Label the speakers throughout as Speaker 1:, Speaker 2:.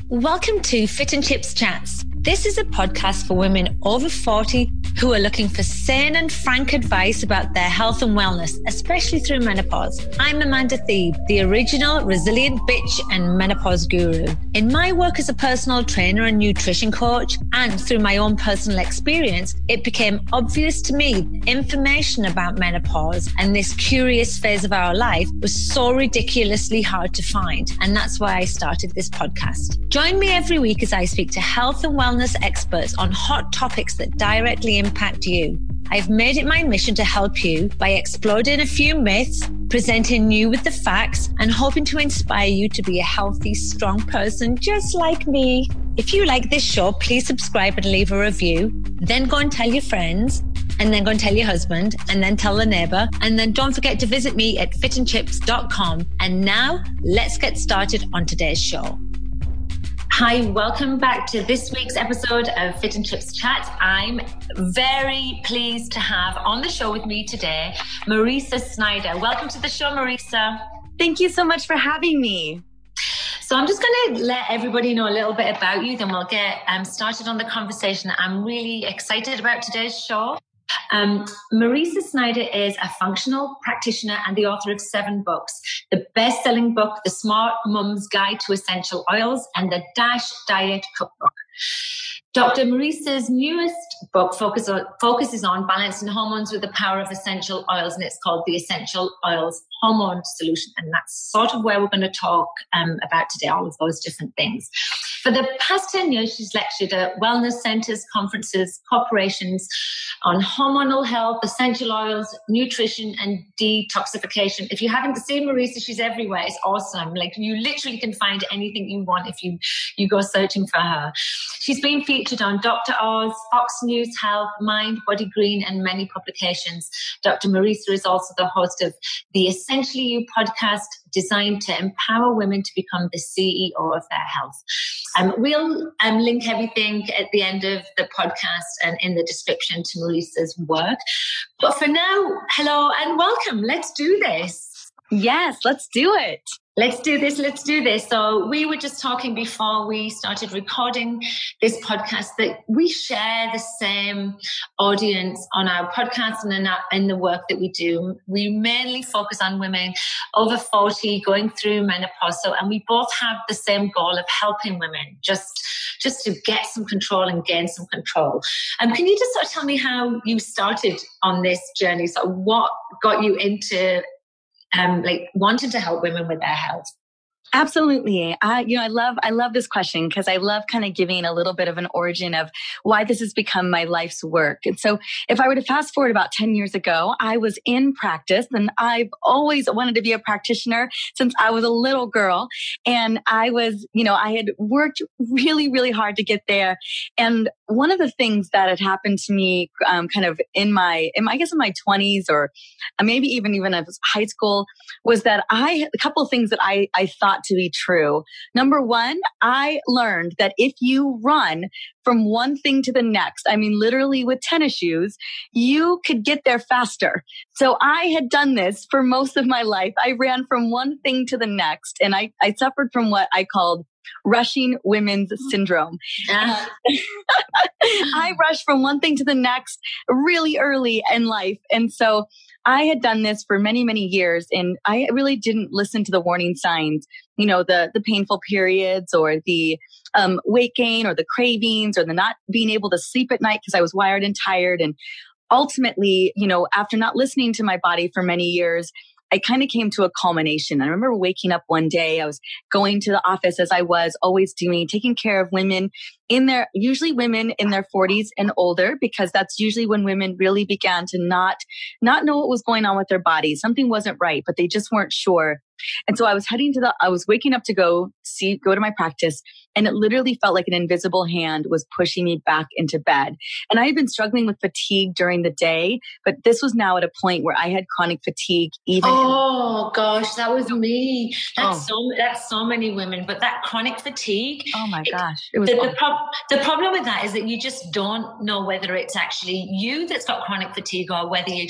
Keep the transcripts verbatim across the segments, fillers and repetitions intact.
Speaker 1: Welcome to Fit and Chips Chats. This is a podcast for women over forty who are looking for sane and frank advice about their health and wellness, especially through menopause. I'm Amanda Thebe, the original resilient bitch and menopause guru. In my work as a personal trainer and nutrition coach, and through my own personal experience, it became obvious to me information about menopause and this curious phase of our life was so ridiculously hard to find. And that's why I started this podcast. Join me every week as I speak to health and wellness experts on hot topics that directly impact you. I've made it my mission to help you by exploding a few myths, presenting you with the facts, and hoping to inspire you to be a healthy, strong person just like me. If you like this show, please subscribe and leave a review. Then go and tell your friends, and then go and tell your husband, and then tell the neighbor. And then don't forget to visit me at fit and chips dot com. And now let's get started on today's show. Hi, welcome back to this week's episode of Fit and Chips Chat. I'm very pleased to have on the show with me today, Marisa Snyder. Welcome to the show, Marisa.
Speaker 2: Thank you so much for having me.
Speaker 1: So I'm just going to let everybody know a little bit about you, then we'll get um, started on the conversation. I'm really excited about today's show. Um, Marisa Snyder is a functional practitioner and the author of seven books. The best-selling book, The Smart Mum's Guide to Essential Oils, and the Dash Diet Cookbook. Doctor Marisa's newest book focus on, focuses on balancing hormones with the power of essential oils, and it's called The Essential Oils Hormone Solution. And that's sort of where we're going to talk um, about today, all of those different things. For the past ten years, she's lectured at wellness centers, conferences, corporations on hormonal health, essential oils, nutrition, and detoxification. If you haven't seen Marisa, she's everywhere. It's awesome. Like, you literally can find anything you want if you, you go searching for her. She's been featured on Doctor Oz, Fox News Health, Mind, Body Green, and many publications. Doctor Marisa is also the host of the Essentially You podcast, designed to empower women to become the C E O of their health. Um, we'll um, link everything at the end of the podcast and in the description to Marisa's work. But for now, hello and welcome. Let's do this.
Speaker 2: Yes, let's do it.
Speaker 1: Let's do this. Let's do this. So we were just talking before we started recording this podcast that we share the same audience on our podcast and in, our, in the work that we do. We mainly focus on women over forty going through menopause. So, and we both have the same goal of helping women just, just to get some control and gain some control. Um, can you just sort of tell me how you started on this journey? So what got you into Um, like wanting to help women with their health?
Speaker 2: Absolutely. I, you know, I love, I love this question because I love kind of giving a little bit of an origin of why this has become my life's work. And so if I were to fast forward about ten years ago, I was in practice and I've always wanted to be a practitioner since I was a little girl. And I was, you know, I had worked really, really hard to get there. And one of the things that had happened to me, um, kind of in my, in my, I guess in my twenties or maybe even, even as high school, was that I, a couple of things that I, I thought to be true. Number one, I learned that if you run from one thing to the next, I mean, literally with tennis shoes, you could get there faster. So I had done this for most of my life. I ran from one thing to the next, and I, I suffered from what I called rushing women's syndrome. Uh, I rushed from one thing to the next really early in life. And so I had done this for many, many years, and I really didn't listen to the warning signs, you know, the, the painful periods or the um, weight gain or the cravings or the not being able to sleep at night because I was wired and tired. And ultimately, you know, after not listening to my body for many years, I kind of came to a culmination. I remember waking up one day, I was going to the office as I was always doing, taking care of women in their, usually women in their forties and older, because that's usually when women really began to not, not know what was going on with their bodies. Something wasn't right, but they just weren't sure. And so I was heading to the, I was waking up to go see, go to my practice. And it literally felt like an invisible hand was pushing me back into bed. And I had been struggling with fatigue during the day, but this was now at a point where I had chronic fatigue. Even
Speaker 1: oh gosh, that was me. That's oh. so that's so many women. But that chronic fatigue.
Speaker 2: Oh my
Speaker 1: it,
Speaker 2: gosh, it was.
Speaker 1: The, the, prob- the problem with that is that you just don't know whether it's actually you that's got chronic fatigue or whether you're just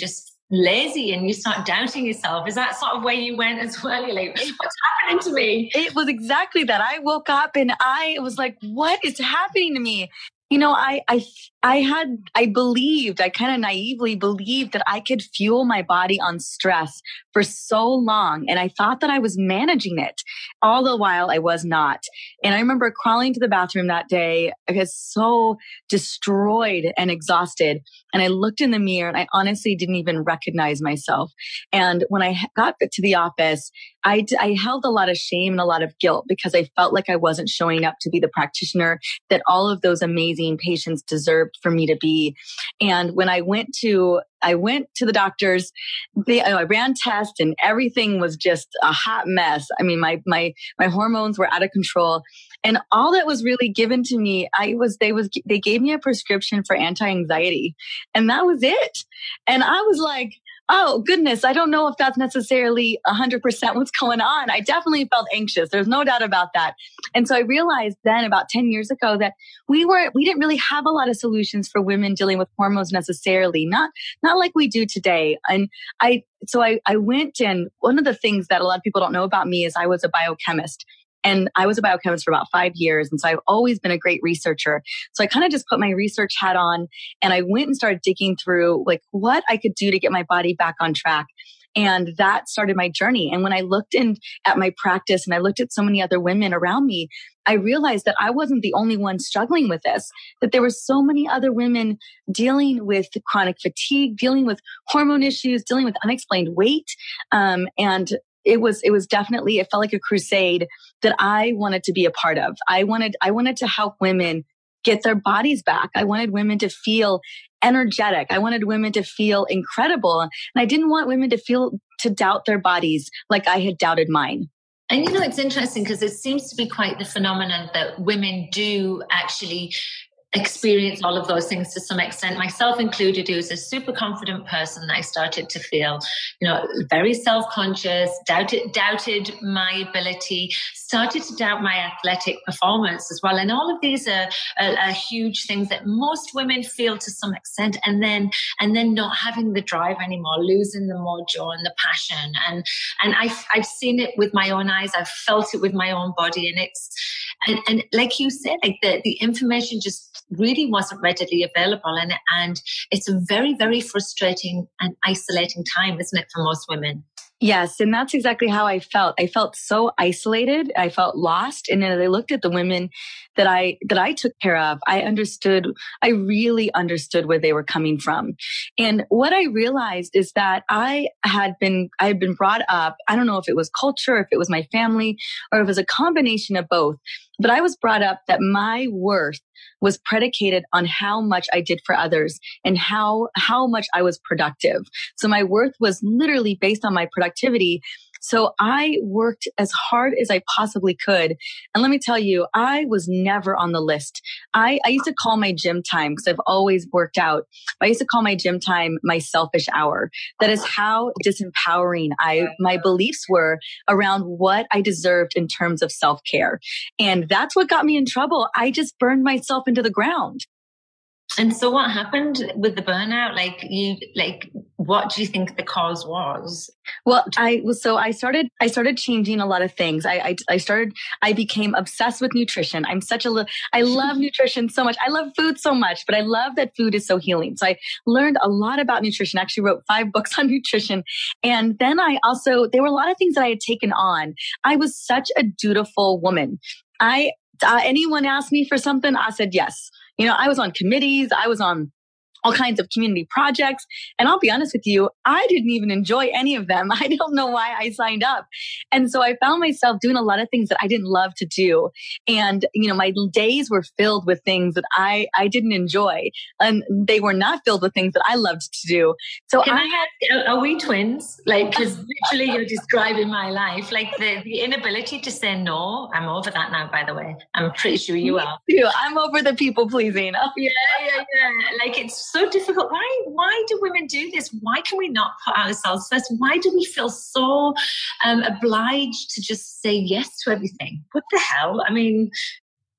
Speaker 1: lazy and you start doubting yourself. Is that sort of where you went as well? You're like, what's happening to me?
Speaker 2: It was exactly that. I woke up and I was like, what is happening to me? You know, I, I, I had, I believed, I kind of naively believed that I could fuel my body on stress for so long. And I thought that I was managing it, all the while I was not. And I remember crawling to the bathroom that day. I was so destroyed and exhausted. And I looked in the mirror and I honestly didn't even recognize myself. And when I got to the office, I, I held a lot of shame and a lot of guilt because I felt like I wasn't showing up to be the practitioner that all of those amazing patients deserved for me to be. And when I went to, I went to the doctors, they, I ran tests and everything was just a hot mess. I mean, my, my, my hormones were out of control. And all that was really given to me, I was, they was, they gave me a prescription for anti-anxiety and that was it. And I was like, oh goodness, I don't know if that's necessarily a hundred percent what's going on. I definitely felt anxious. There's no doubt about that. And so I realized then about ten years ago that we were, we didn't really have a lot of solutions for women dealing with hormones necessarily, not, not like we do today. And I, so I, I went, and one of the things that a lot of people don't know about me is I was a biochemist. And I was a biochemist for about five years. And so I've always been a great researcher. So I kind of just put my research hat on and I went and started digging through like what I could do to get my body back on track. And that started my journey. And when I looked in at my practice and I looked at so many other women around me, I realized that I wasn't the only one struggling with this, that there were so many other women dealing with chronic fatigue, dealing with hormone issues, dealing with unexplained weight. Um, and It was, it was definitely, it felt like a crusade that I wanted to be a part of. I wanted, I wanted to help women get their bodies back. I wanted women to feel energetic. I wanted women to feel incredible. And I didn't want women to feel, to doubt their bodies like I had doubted mine.
Speaker 1: And you know, it's interesting because it seems to be quite the phenomenon that women do actually experience all of those things to some extent, myself included, who was a super confident person. I started to feel, you know, very self-conscious, doubted, doubted my ability, started to doubt my athletic performance as well. And all of these are, are, are huge things that most women feel to some extent. And then, and then not having the drive anymore, losing the mojo and the passion. And, and I've, I've seen it with my own eyes. I've felt it with my own body. And it's, and, and like you said, like the, the information just really wasn't readily available. And, and it's a very, very frustrating and isolating time, isn't it, for most women?
Speaker 2: Yes. And that's exactly how I felt. I felt so isolated. I felt lost. And as I looked at the women that I, that I took care of, I understood, I really understood where they were coming from. And what I realized is that I had been, I had been brought up, I don't know if it was culture, if it was my family, or if it was a combination of both, but I was brought up that my worth was predicated on how much I did for others and how, how much I was productive. So my worth was literally based on my productivity. So I worked as hard as I possibly could. And let me tell you, I was never on the list. I, I used to call my gym time, because I've always worked out. I used to call my gym time my selfish hour. That is how disempowering I, my beliefs were around what I deserved in terms of self-care. And that's what got me in trouble. I just burned myself into the ground.
Speaker 1: And so what happened with the burnout? Like you, like, what do you think the cause was?
Speaker 2: Well, I was, so I started, I started changing a lot of things. I, I, I started, I became obsessed with nutrition. I'm such a, I love nutrition so much. I love food so much, but I love that food is so healing. So I learned a lot about nutrition. I actually wrote five books on nutrition. And then I also, there were a lot of things that I had taken on. I was such a dutiful woman. I, uh, anyone asked me for something, I said yes. You know, I was on committees, I was on all kinds of community projects. And I'll be honest with you, I didn't even enjoy any of them. I don't know why I signed up. And so I found myself doing a lot of things that I didn't love to do. And, you know, my days were filled with things that I, I didn't enjoy. And they were not filled with things that I loved to do. So
Speaker 1: Can
Speaker 2: I,
Speaker 1: I ask, are we twins? Like, because literally you're describing my life. Like the, the inability to say no. I'm over that now, by the way. I'm pretty sure you are.
Speaker 2: Too. I'm over the people pleasing. Oh.
Speaker 1: Yeah, yeah, yeah. Like it's so difficult. Why, why do women do this? Why can we not put ourselves first? Why do we feel so um, obliged to just say yes to everything? What the hell? I mean,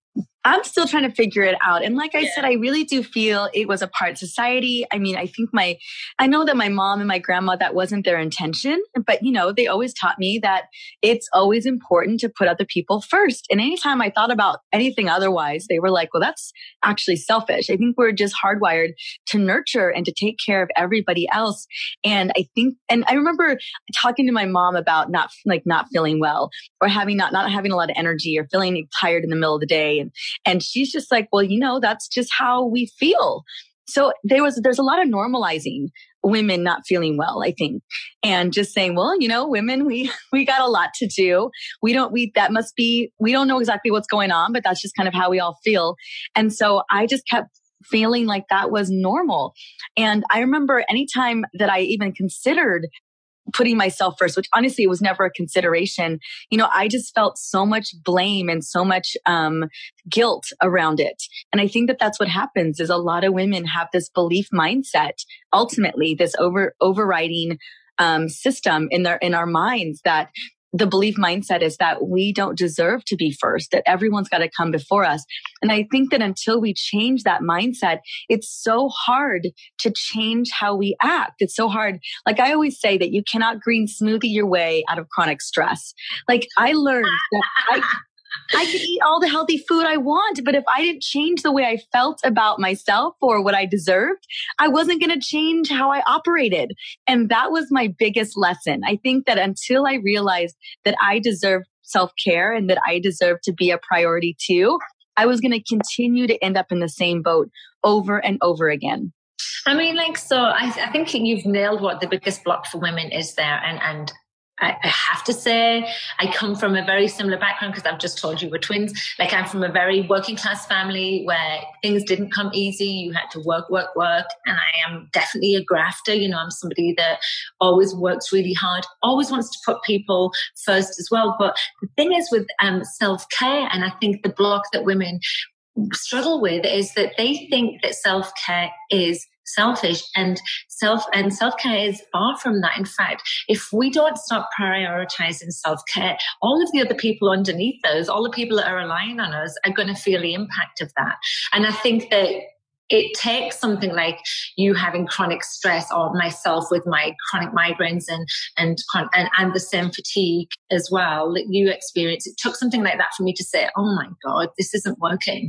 Speaker 2: I'm still trying to figure it out. And like I
Speaker 1: Yeah.
Speaker 2: said, I really do feel it was a part of society. I mean, I think my, I know that my mom and my grandma, that wasn't their intention, but you know, they always taught me that it's always important to put other people first. And anytime I thought about anything otherwise, they were like, well, that's actually selfish. I think we're just hardwired to nurture and to take care of everybody else. And I think, and I remember talking to my mom about not like not feeling well or having not, not having a lot of energy or feeling tired in the middle of the day. And And she's just like, well, you know, that's just how we feel. So there was, there's a lot of normalizing women not feeling well, I think. And just saying, well, you know, women, we, we got a lot to do. We don't, we, that must be, we don't know exactly what's going on, but that's just kind of how we all feel. And so I just kept feeling like that was normal. And I remember anytime that I even considered putting myself first, which honestly it was never a consideration, you know, I just felt so much blame and so much um, guilt around it. And I think that that's what happens is a lot of women have this belief mindset, ultimately this over overriding um, system in their in our minds that the belief mindset is that we don't deserve to be first, that everyone's got to come before us. And I think that until we change that mindset, it's so hard to change how we act. It's so hard. Like I always say that you cannot green smoothie your way out of chronic stress. Like I learned that I, I could eat all the healthy food I want, but if I didn't change the way I felt about myself or what I deserved, I wasn't going to change how I operated. And that was my biggest lesson. I think that until I realized that I deserve self-care and that I deserve to be a priority too, I was going to continue to end up in the same boat over and over again.
Speaker 1: I mean, like, so I, I think you've nailed what the biggest block for women is there. And, and I, I have to say, I come from a very similar background because I've just told you we're twins. Like I'm from a very working class family where things didn't come easy. You had to work, work, work. And I am definitely a grafter. You know, I'm somebody that always works really hard, always wants to put people first as well. But the thing is with um, self-care, and I think the block that women struggle with is that they think that self-care is selfish, and self and self-care is far from that. In fact, if we don't start prioritizing self-care, all of the other people underneath those, all the people that are relying on us are going to feel the impact of that. And I think that it takes something like you having chronic stress, or myself with my chronic migraines and and and, and the same fatigue as well that you experience. It took something like that for me to say, "Oh my God, this isn't working."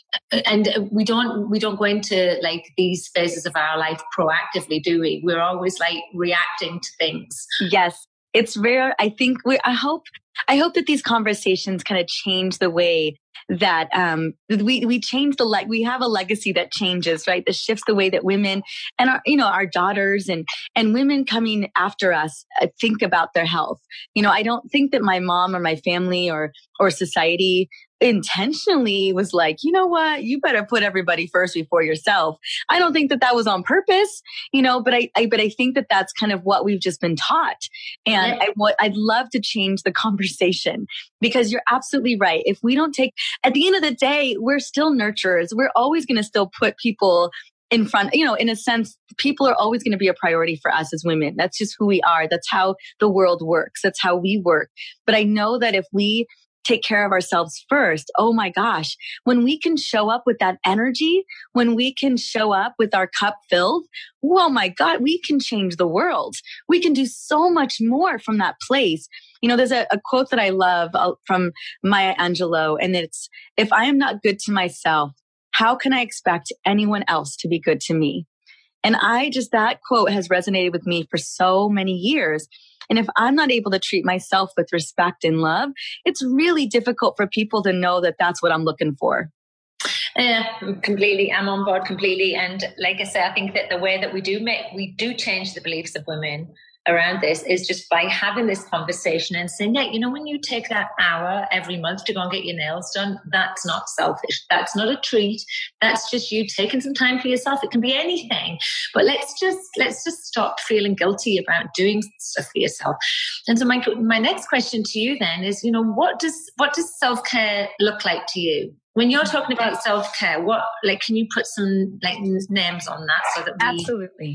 Speaker 1: And we don't we don't go into like these phases of our life proactively, do we? We're always like reacting to things.
Speaker 2: Yes, it's rare. I think we. I hope. I hope that these conversations kind of change the way that um, we we change the like we have a legacy that changes, right? That shifts the way that women and our you know our daughters and and women coming after us uh, think about their health. You know, I don't think that my mom or my family or or society intentionally was like, you know what, you better put everybody first before yourself. I don't think that that was on purpose, you know, but I, I but I think that that's kind of what we've just been taught. And yeah. I what I'd love to change the conversation, because you're absolutely right. If we don't take, at the end of the day, we're still nurturers. We're always going to still put people in front, you know, in a sense, people are always going to be a priority for us as women. That's just who we are. That's how the world works. That's how we work. But I know that if we take care of ourselves first, oh my gosh, when we can show up with that energy, when we can show up with our cup filled, oh my God, we can change the world. We can do so much more from that place. You know, there's a, a quote that I love from Maya Angelou, and it's, if I am not good to myself, how can I expect anyone else to be good to me? And I just, that quote has resonated with me for so many years. And if I'm not able to treat myself with respect and love, it's really difficult for people to know that that's what I'm looking for.
Speaker 1: Yeah, completely. I'm on board completely. And like I say, I think that the way that we do make, we do change the beliefs of women around this is just by having this conversation and saying, yeah, you know, when you take that hour every month to go and get your nails done, that's not selfish. That's not a treat. That's just you taking some time for yourself. It can be anything, but let's just, let's just stop feeling guilty about doing stuff for yourself. And so my, my next question to you then is, you know, what does, what does self-care look like to you? When you're talking about self-care, what, like, can you put some like names on that so that we...
Speaker 2: Absolutely.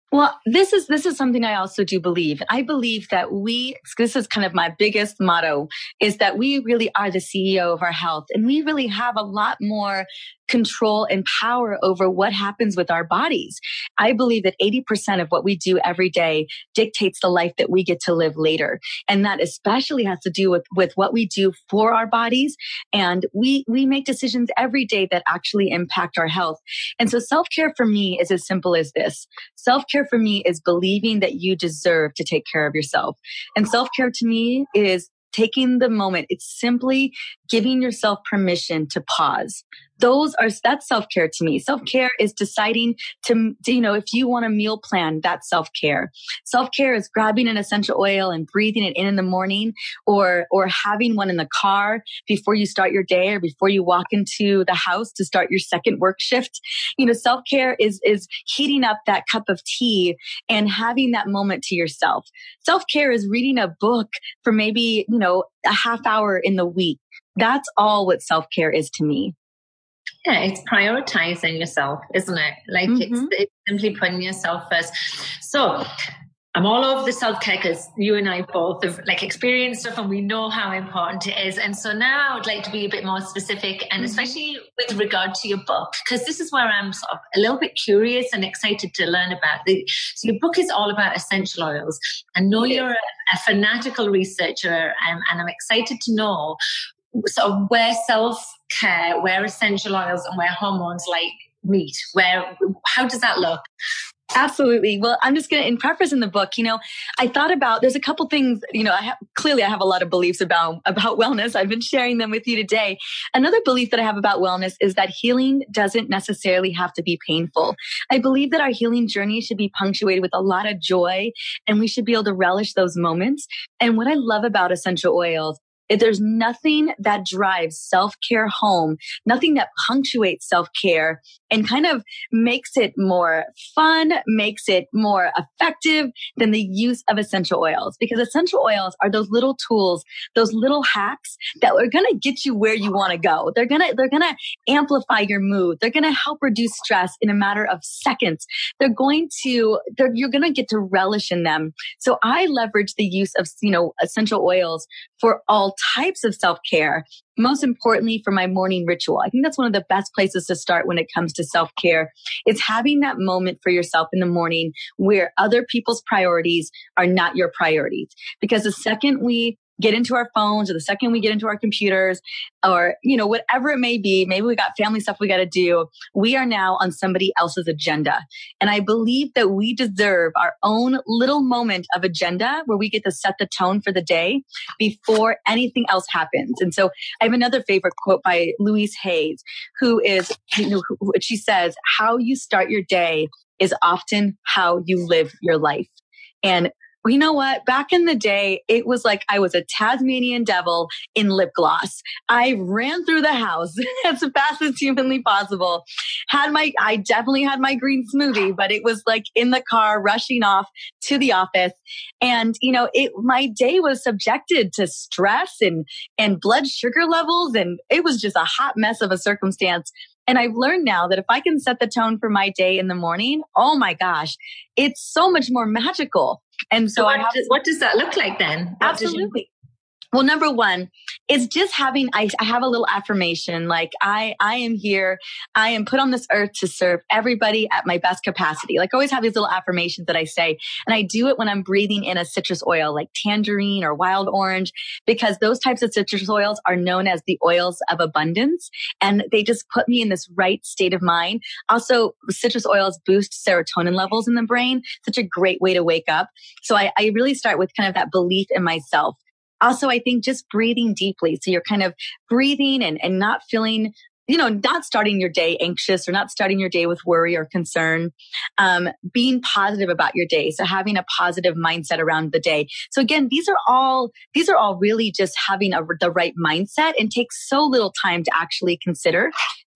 Speaker 2: Well, this is this is something I also do believe. I believe that we, this is kind of my biggest motto, is that we really are the C E O of our health, and we really have a lot more control and power over what happens with our bodies. I believe that eighty percent of what we do every day dictates the life that we get to live later. And that especially has to do with, with what we do for our bodies. And we, we make decisions every day that actually impact our health. And so self-care for me is as simple as this. Self-care for me is believing that you deserve to take care of yourself. And self-care to me is taking the moment. It's simply giving yourself permission to pause. Those are, that's self-care to me. Self-care is deciding to, to, you know, if you want a meal plan, that's self-care. Self-care is grabbing an essential oil and breathing it in in the morning, or, or having one in the car before you start your day or before you walk into the house to start your second work shift. You know, self-care is, is heating up that cup of tea and having that moment to yourself. Self-care is reading a book for maybe, you know, a half hour in the week. That's all what self-care is to me.
Speaker 1: Yeah, it's prioritizing yourself, isn't it? Like mm-hmm. it's, it's simply putting yourself first. So I'm all over the self-care because you and I both have like experienced stuff and we know how important it is. And so now I would like to be a bit more specific, and especially with regard to your book, because this is where I'm sort of a little bit curious and excited to learn about. The, so your book is all about essential oils. I know yeah. you're a, a fanatical researcher, um, and I'm excited to know sort of where self-care, where essential oils and where hormones like meet, where, how does that look?
Speaker 2: Absolutely. Well, I'm just going to, in preface in the book, you know, I thought about, there's a couple things, you know, I have, clearly I have a lot of beliefs about, about wellness. I've been sharing them with you today. Another belief that I have about wellness is that healing doesn't necessarily have to be painful. I believe that our healing journey should be punctuated with a lot of joy, and we should be able to relish those moments. And what I love about essential oils, if there's nothing that drives self-care home, nothing that punctuates self-care and kind of makes it more fun, makes it more effective than the use of essential oils. Because essential oils are those little tools, those little hacks that are going to get you where you want to go. They're going to, they're going to amplify your mood. They're going to help reduce stress in a matter of seconds. They're going to, they're, you're going to get to relish in them. So I leverage the use of, you know, essential oils for all types of self-care. Most importantly, for my morning ritual. I think that's one of the best places to start when it comes to self-care. It's having that moment for yourself in the morning where other people's priorities are not your priorities. Because the second we get into our phones, or the second we get into our computers, or, you know, whatever it may be, maybe we got family stuff we got to do, we are now on somebody else's agenda. And I believe that we deserve our own little moment of agenda where we get to set the tone for the day before anything else happens. And so I have another favorite quote by Louise Hay, who is, you know, who, she says, how you start your day is often how you live your life. And you know what? Back in the day, it was like I was a Tasmanian devil in lip gloss. I ran through the house as fast as humanly possible. Had my, I definitely had my green smoothie, but it was like in the car, rushing off to the office. And, you know, it, my day was subjected to stress and, and blood sugar levels. And it was just a hot mess of a circumstance. And I've learned now that if I can set the tone for my day in the morning, oh my gosh, it's so much more magical. And so,
Speaker 1: so what,
Speaker 2: I have,
Speaker 1: does, what does that look like then? What
Speaker 2: absolutely. Well, number one is just having, I, I have a little affirmation, like I, I am here. I am put on this earth to serve everybody at my best capacity. Like I always have these little affirmations that I say, and I do it when I'm breathing in a citrus oil like tangerine or wild orange, because those types of citrus oils are known as the oils of abundance. And they just put me in this right state of mind. Also, citrus oils boost serotonin levels in the brain. Such a great way to wake up. So I, I really start with kind of that belief in myself. Also, I think just breathing deeply. So you're kind of breathing and, and not feeling, you know, not starting your day anxious or not starting your day with worry or concern. Um, being positive about your day. So having a positive mindset around the day. So again, these are all, these are all really just having a, the right mindset, and takes so little time to actually consider.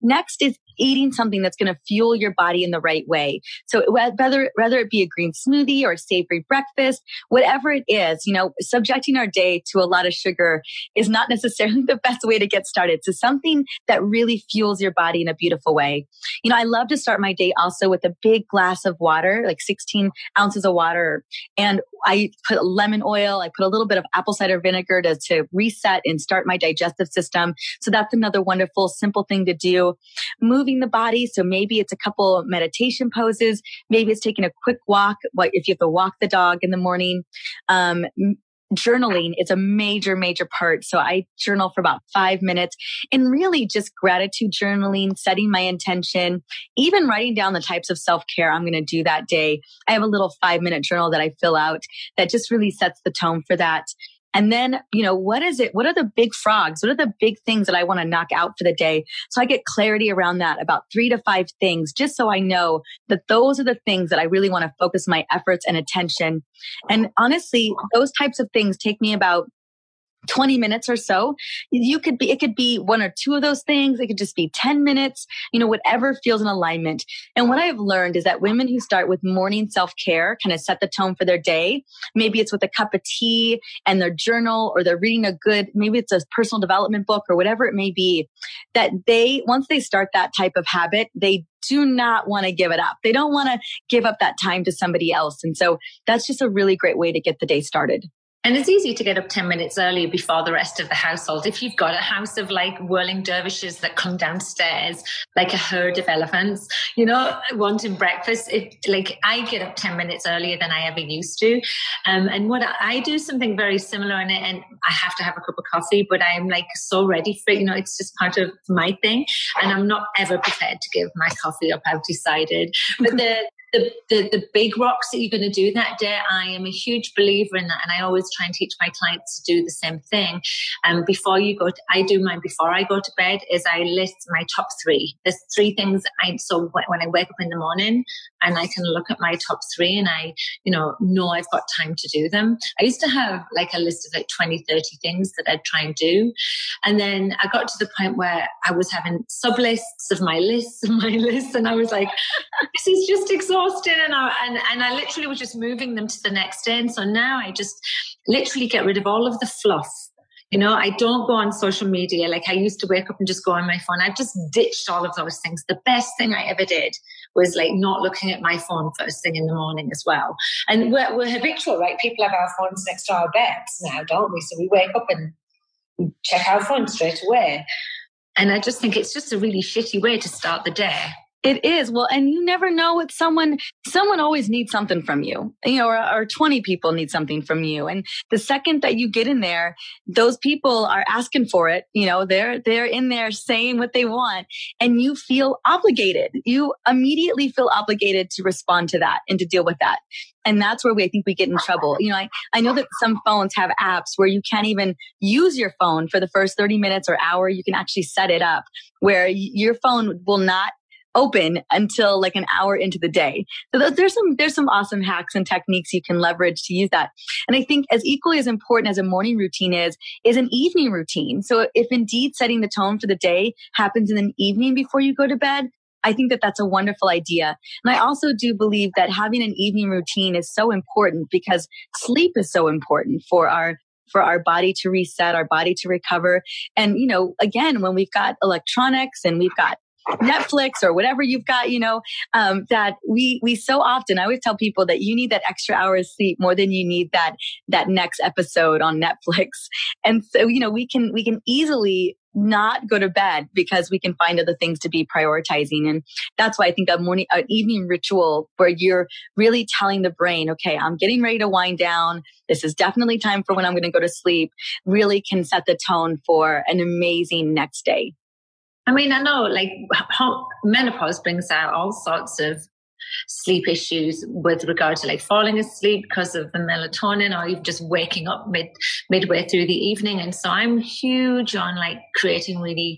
Speaker 2: Next is eating something that's going to fuel your body in the right way. So whether, whether it be a green smoothie or a savory breakfast, whatever it is, you know, subjecting our day to a lot of sugar is not necessarily the best way to get started. So something that really fuels your body in a beautiful way. You know, I love to start my day also with a big glass of water, like sixteen ounces of water. And I put lemon oil. I put a little bit of apple cider vinegar to, to reset and start my digestive system. So that's another wonderful, simple thing to do. Moving the body. So maybe it's a couple meditation poses. Maybe it's taking a quick walk. What if you have to walk the dog in the morning? Um, Journaling is a major, major part. So I journal for about five minutes and really just gratitude journaling, setting my intention, even writing down the types of self-care I'm going to do that day. I have a little five minute journal that I fill out that just really sets the tone for that. And then, you know, what is it? What are the big frogs? What are the big things that I want to knock out for the day? So I get clarity around that, about three to five things, just so I know that those are the things that I really want to focus my efforts and attention. And honestly, those types of things take me about twenty minutes or so. You could be, it could be one or two of those things. It could just be ten minutes, you know, whatever feels in alignment. And what I've learned is that women who start with morning self-care kind of set the tone for their day. Maybe it's with a cup of tea and their journal, or they're reading a good, maybe it's a personal development book or whatever it may be, that they, once they start that type of habit, they do not want to give it up. They don't want to give up that time to somebody else. And so that's just a really great way to get the day started.
Speaker 1: And it's easy to get up ten minutes early before the rest of the household. If you've got a house of like whirling dervishes that come downstairs like a herd of elephants, you know, wanting breakfast, it, like I get up ten minutes earlier than I ever used to. Um, and what I, I do something very similar in it, and I have to have a cup of coffee, but I'm like so ready for it. You know, it's just part of my thing. And I'm not ever prepared to give my coffee up. I've decided. But the The, the, the big rocks that you're going to do that day, I am a huge believer in that. And I always try and teach my clients to do the same thing. And um, before you go, to, I do mine before I go to bed, is I list my top three. There's three things I, so when I wake up in the morning and I can look at my top three and I, you know, know I've got time to do them. I used to have like a list of like twenty, thirty things that I'd try and do. And then I got to the point where I was having sub lists of my lists of my lists. And I was like, this is just exhausting. And I, and, and I literally was just moving them to the next day. And so now I just literally get rid of all of the fluff. You know, I don't go on social media. Like I used to wake up and just go on my phone. I've just ditched all of those things. The best thing I ever did was like not looking at my phone first thing in the morning as well. And we're, we're habitual, right? People have our phones next to our beds now, don't we? So we wake up and we check our phone straight away. And I just think it's just a really shitty way to start the day.
Speaker 2: It is. Well, and you never know what someone, someone always needs something from you, you know, or, or twenty people need something from you. And the second that you get in there, those people are asking for it. You know, they're, they're in there saying what they want and you feel obligated. You immediately feel obligated to respond to that and to deal with that. And that's where we, I think we get in trouble. You know, I, I know that some phones have apps where you can't even use your phone for the first thirty minutes or hour. You can actually set it up where your phone will not open until like an hour into the day. So there's some, there's some awesome hacks and techniques you can leverage to use that. And I think as equally as important as a morning routine is, is an evening routine. So if indeed setting the tone for the day happens in an evening before you go to bed, I think that that's a wonderful idea. And I also do believe that having an evening routine is so important because sleep is so important for our for our body to reset, our body to recover. And, you know, again, when we've got electronics and we've got Netflix or whatever you've got, you know, um, that we, we so often, I always tell people that you need that extra hour of sleep more than you need that, that next episode on Netflix. And so, you know, we can, we can easily not go to bed because we can find other things to be prioritizing. And that's why I think a morning, an evening ritual where you're really telling the brain, okay, I'm getting ready to wind down. This is definitely time for when I'm going to go to sleep, really can set the tone for an amazing next day.
Speaker 1: I mean, I know like menopause brings out all sorts of sleep issues with regard to like falling asleep because of the melatonin or even just waking up mid midway through the evening. And so I'm huge on like creating really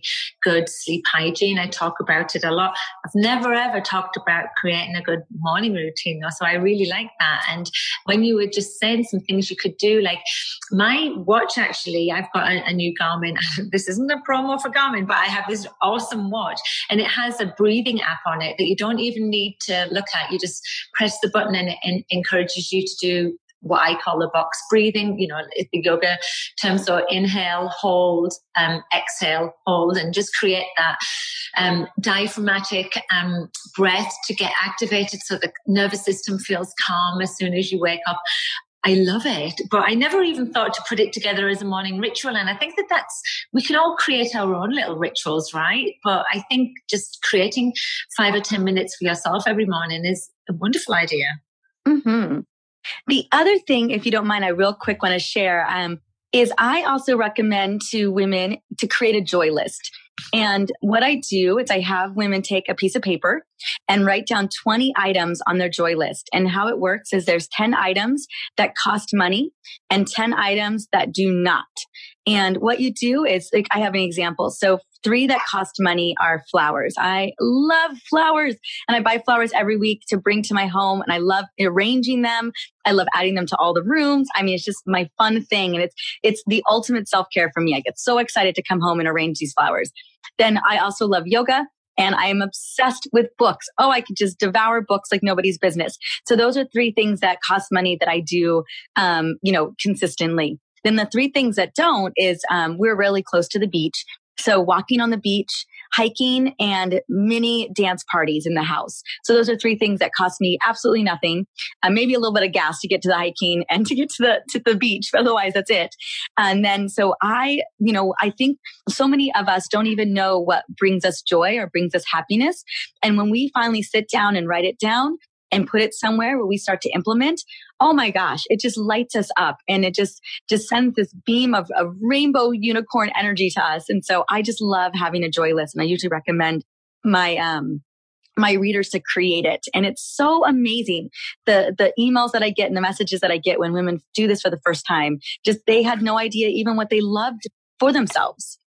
Speaker 1: good sleep hygiene. I talk about it a lot. I've never ever talked about creating a good morning routine though. So I really like that. And when you were just saying some things you could do, like my watch, actually, I've got a, a new Garmin. This isn't a promo for Garmin, but I have this awesome watch and it has a breathing app on it that you don't even need to look at. You just press the button and it en- encourages you to do what I call the box breathing, you know, the yoga term. So inhale, hold, um, exhale, hold, and just create that um, diaphragmatic um, breath to get activated so the nervous system feels calm as soon as you wake up. I love it, but I never even thought to put it together as a morning ritual. And I think that that's, we can all create our own little rituals, right? But I think just creating five or ten minutes for yourself every morning is a wonderful idea.
Speaker 2: Mm-hmm. The other thing, if you don't mind, I real quick want to share, um, is I also recommend to women to create a joy list. And what I do is I have women take a piece of paper and write down twenty items on their joy list. And how it works is there's ten items that cost money and ten items that do not. And what you do is, like, I have an example. So three that cost money are flowers. I love flowers and I buy flowers every week to bring to my home and I love arranging them. I love adding them to all the rooms. I mean, it's just my fun thing. And it's, it's the ultimate self-care for me. I get so excited to come home and arrange these flowers. Then I also love yoga. And I am obsessed with books. Oh, I could just devour books like nobody's business. So those are three things that cost money that I do, um, you know, consistently. Then the three things that don't is um, we're really close to the beach. So walking on the beach, hiking, and mini dance parties in the house. So those are three things that cost me absolutely nothing. Uh, maybe a little bit of gas to get to the hiking and to get to the to the beach. But otherwise, that's it. And then, so I, you know, I think so many of us don't even know what brings us joy or brings us happiness. And when we finally sit down and write it down and put it somewhere where we start to implement, oh my gosh, it just lights us up and it just, just sends this beam of, of rainbow unicorn energy to us. And so I just love having a joy list. And I usually recommend my, um, my readers to create it. And it's so amazing. The, the emails that I get and the messages that I get when women do this for the first time, just, they had no idea even what they loved for themselves.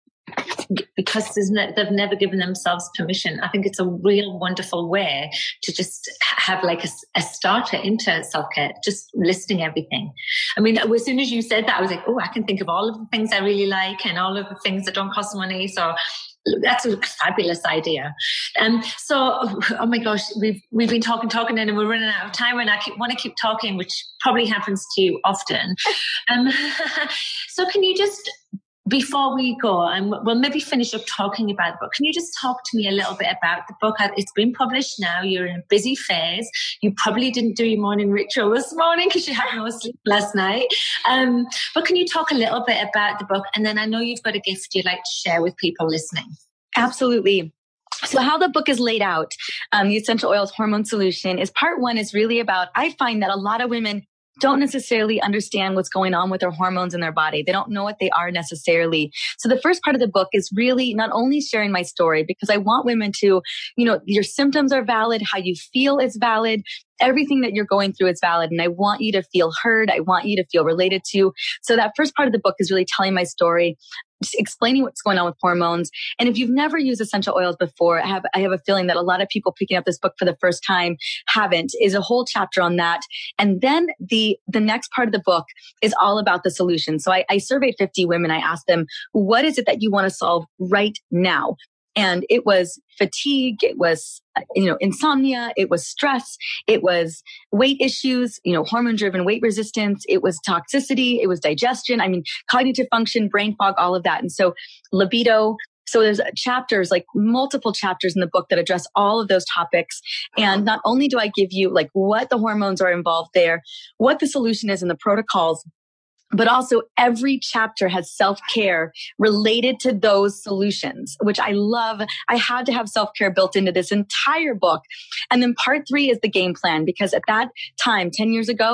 Speaker 1: Because no, they've never given themselves permission. I think it's a real wonderful way to just have like a, a starter into self-care, just listing everything. I mean, as soon as you said that, I was like, oh, I can think of all of the things I really like and all of the things that don't cost money. So that's a fabulous idea. Um, so, oh my gosh, we've we've been talking, talking, and we're running out of time, and I keep, want to keep talking, which probably happens to you often. Um, so can you just, before we go, and we'll maybe finish up talking about the book, can you just talk to me a little bit about the book? It's been published now. You're in a busy phase. You probably didn't do your morning ritual this morning because you had no sleep last night. Um, but can you talk a little bit about the book? And then I know you've got a gift you'd like to share with people listening.
Speaker 2: Absolutely. So how the book is laid out, um, the Essential Oils Hormone Solution, is part one is really about, I find that a lot of women don't necessarily understand what's going on with their hormones in their body. They don't know what they are necessarily. So the first part of the book is really not only sharing my story, because I want women to, you know, your symptoms are valid, how you feel is valid, everything that you're going through is valid. And I want you to feel heard. I want you to feel related to. So that first part of the book is really telling my story, just explaining what's going on with hormones. And if you've never used essential oils before, I have, I have a feeling that a lot of people picking up this book for the first time haven't, is a whole chapter on that. And then the, the next part of the book is all about the solution. So I, I surveyed fifty women. I asked them, what is it that you want to solve right now? And it was fatigue, it was, you know, insomnia, it was stress, it was weight issues, you know, hormone-driven weight resistance, it was toxicity, it was digestion, I mean, cognitive function, brain fog, all of that. And so libido. So there's chapters, like multiple chapters in the book that address all of those topics. And not only do I give you like what the hormones are involved there, what the solution is and the protocols, but also every chapter has self-care related to those solutions, which I love. I had to have self-care built into this entire book. And then part three is the game plan, because at that time, ten years ago,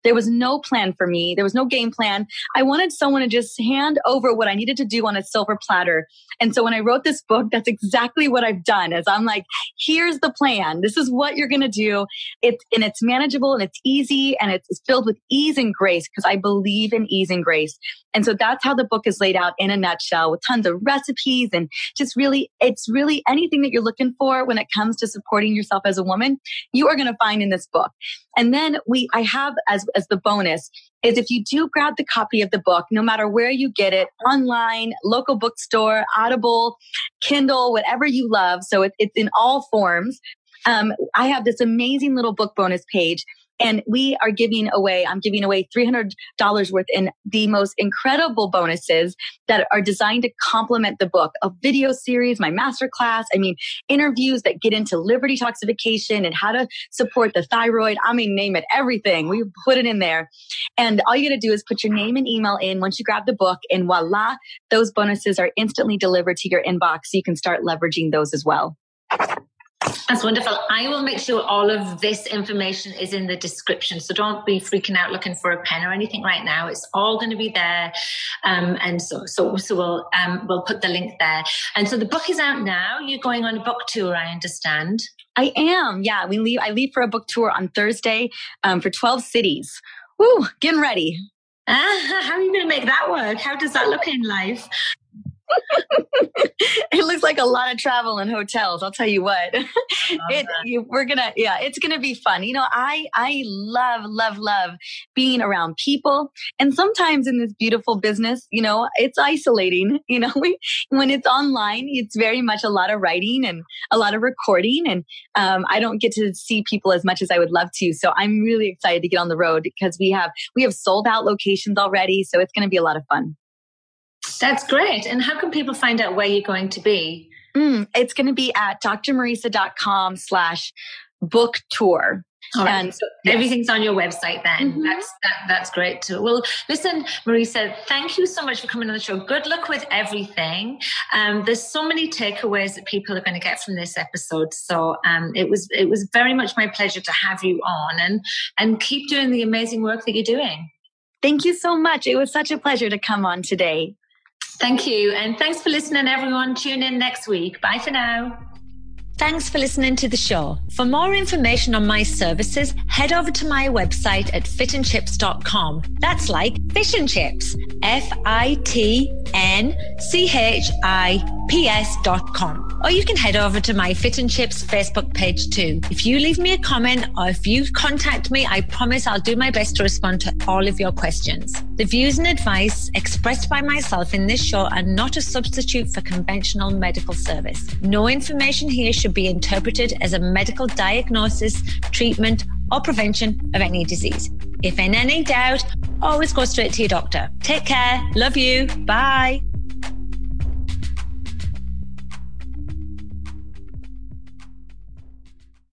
Speaker 2: There was no plan for me. There was no game plan. I wanted someone to just hand over what I needed to do on a silver platter. And so when I wrote this book, that's exactly what I've done. Is I'm like, here's the plan. This is what you're going to do. It's, and it's manageable and it's easy and it's filled with ease and grace because I believe in ease and grace. And so that's how the book is laid out in a nutshell with tons of recipes and just really, it's really anything that you're looking for when it comes to supporting yourself as a woman, you are going to find in this book. And then we, I have as, as the bonus is if you do grab the copy of the book, no matter where you get it, online, local bookstore, Audible, Kindle, whatever you love. So it, it's in all forms. Um, I have this amazing little book bonus page. And we are giving away, I'm giving away three hundred dollars worth in the most incredible bonuses that are designed to complement the book. A video series, my masterclass, I mean, interviews that get into liver detoxification and how to support the thyroid. I mean, name it, everything. We put it in there. And all you got to do is put your name and email in once you grab the book and voila, those bonuses are instantly delivered to your inbox so you can start leveraging those as well.
Speaker 1: That's wonderful. I will make sure all of this information is in the description. So don't be freaking out looking for a pen or anything right now. It's all going to be there. Um, and so, so, so we'll, um, we'll put the link there. And so the book is out now. You're going on a book tour, I understand.
Speaker 2: I am. Yeah. We leave, I leave for a book tour on Thursday, um, for twelve cities. Woo, getting ready.
Speaker 1: Ah, how are you going to make that work? How does that look in life?
Speaker 2: It looks like a lot of travel and hotels. I'll tell you what. It, you, we're gonna, yeah, it's gonna be fun. You know, I I love, love, love being around people. And sometimes in this beautiful business, you know, it's isolating. You know, we, when it's online, it's very much a lot of writing and a lot of recording, and um, I don't get to see people as much as I would love to. So I'm really excited to get on the road because we have we have sold out locations already. So it's going to be a lot of fun.
Speaker 1: That's great. And how can people find out where you're going to be?
Speaker 2: Mm, it's going to be at drmariza.com slash book tour.
Speaker 1: All right. And so yes. Everything's on your website then. Mm-hmm. That's that, that's great too. Well, listen, Marisa, thank you so much for coming on the show. Good luck with everything. Um, there's so many takeaways that people are going to get from this episode. So um, it was it was very much my pleasure to have you on, and and keep doing the amazing work that you're doing.
Speaker 2: Thank you so much. It was such a pleasure to come on today.
Speaker 1: Thank you. And thanks for listening, everyone. Tune in next week. Bye for now. Thanks for listening to the show. For more information on my services, head over to my website at fit and chips dot com. That's like fish and chips. F I T N C H I P S dot com. Or you can head over to my Fit and Chips Facebook page too. If you leave me a comment or if you contact me, I promise I'll do my best to respond to all of your questions. The views and advice expressed by myself in this show are not a substitute for conventional medical service. No information here should be interpreted as a medical diagnosis, treatment, or prevention of any disease. If in any doubt, always go straight to your doctor. Take care. Love you. Bye.